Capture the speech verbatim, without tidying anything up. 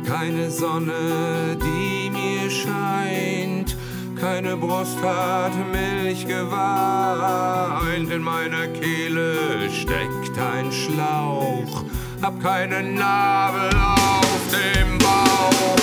keine Sonne, die mir scheint, keine Brust hat Milch geweint, in meiner Kehle steckt ein Schlauch, hab keinen Nabel auf dem Bauch.